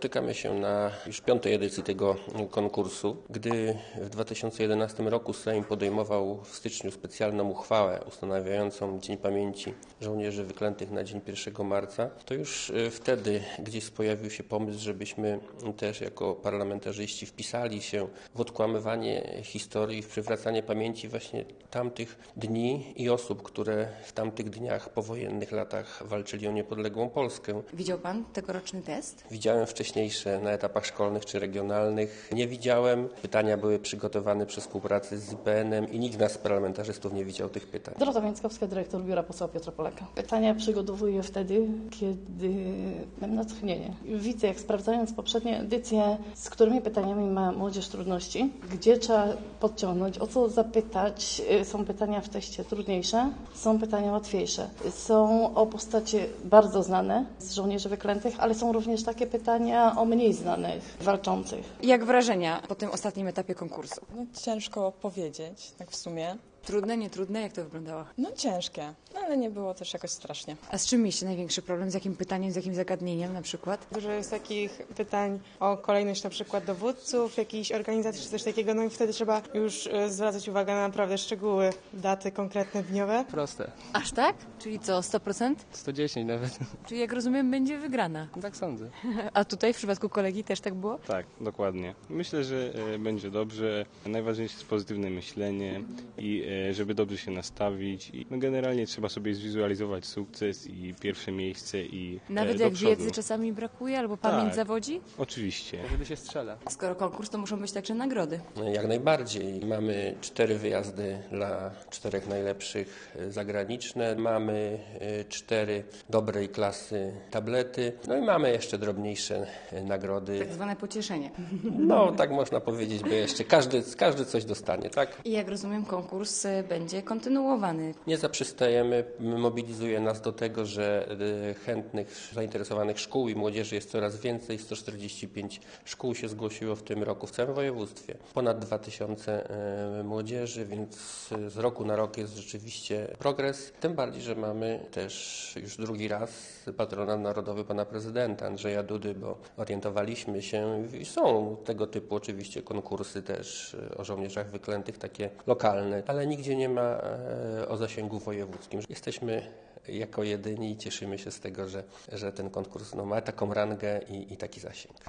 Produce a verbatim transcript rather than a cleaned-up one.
Spotykamy się na już piątej edycji tego konkursu. Gdy w dwa tysiące jedenastym roku Sejm podejmował w styczniu specjalną uchwałę ustanawiającą Dzień Pamięci Żołnierzy Wyklętych na dzień pierwszego marca, to już wtedy gdzieś pojawił się pomysł, żebyśmy też jako parlamentarzyści wpisali się w odkłamywanie historii, w przywracanie pamięci właśnie tamtych dni i osób, które w tamtych dniach, powojennych latach walczyli o niepodległą Polskę. Widział Pan tegoroczny test? Widziałem wcześniejsze na etapach szkolnych czy regionalnych. Nie widziałem. Pytania były przygotowane przy współpracy z I P N-em i nikt z nas parlamentarzystów nie widział tych pytań. Dorota Więckowska, dyrektor Biura Posła Piotra Polaka. Pytania przygotowuję wtedy, kiedy mam natchnienie. Widzę, jak sprawdzając poprzednie edycje, z którymi pytaniami ma młodzież trudności, gdzie trzeba podciągnąć, o co zapytać. Są pytania w teście trudniejsze, są pytania łatwiejsze. Są o postacie bardzo znane z żołnierzy wyklętych, ale są również takie pytania o mniej znanych walczących. Jak wrażenia po tym ostatnim etapie konkursu? No, ciężko powiedzieć, tak w sumie. Trudne, nietrudne? Jak to wyglądało? No ciężkie, no, ale nie było też jakoś strasznie. A z czym mieliście największy problem? Z jakim pytaniem, z jakim zagadnieniem na przykład? Dużo jest takich pytań o kolejność na przykład dowódców, jakiejś organizacji czy coś takiego, no i wtedy trzeba już zwracać uwagę na naprawdę szczegóły, daty konkretne, dniowe. Proste. Aż tak? Czyli co, sto procent? sto dziesięć nawet. Czyli jak rozumiem, będzie wygrana. Tak sądzę. A tutaj w przypadku kolegi też tak było? Tak, dokładnie. Myślę, że e, będzie dobrze. Najważniejsze jest pozytywne myślenie i e, żeby dobrze się nastawić. I, no, generalnie trzeba sobie zwizualizować sukces i pierwsze miejsce i e, Nawet do jak przodu. wiedzy czasami brakuje albo pamięć Tak. zawodzi? Oczywiście. Wtedy się strzela. Skoro konkurs, to muszą być także nagrody. Jak najbardziej. Mamy cztery wyjazdy dla czterech najlepszych zagraniczne. Mamy cztery dobrej klasy tablety. No i mamy jeszcze drobniejsze nagrody. Tak zwane pocieszenie. No, tak można powiedzieć, bo jeszcze każdy, każdy coś dostanie, tak? I jak rozumiem, konkurs będzie kontynuowany. Nie zaprzestajemy, mobilizuje nas do tego, że chętnych, zainteresowanych szkół i młodzieży jest coraz więcej. sto czterdzieści pięć szkół się zgłosiło w tym roku w całym województwie. Ponad dwa tysiące młodzieży, więc z roku na rok jest rzeczywiście progres. Tym bardziej, że mamy też już drugi raz patronat narodowy pana prezydenta Andrzeja Dudy, bo orientowaliśmy się i są tego typu oczywiście konkursy też o żołnierzach wyklętych, takie lokalne, ale nigdzie nie ma o zasięgu wojewódzkim. Jesteśmy jako jedyni i cieszymy się z tego, że, że ten konkurs no, ma taką rangę i, i taki zasięg.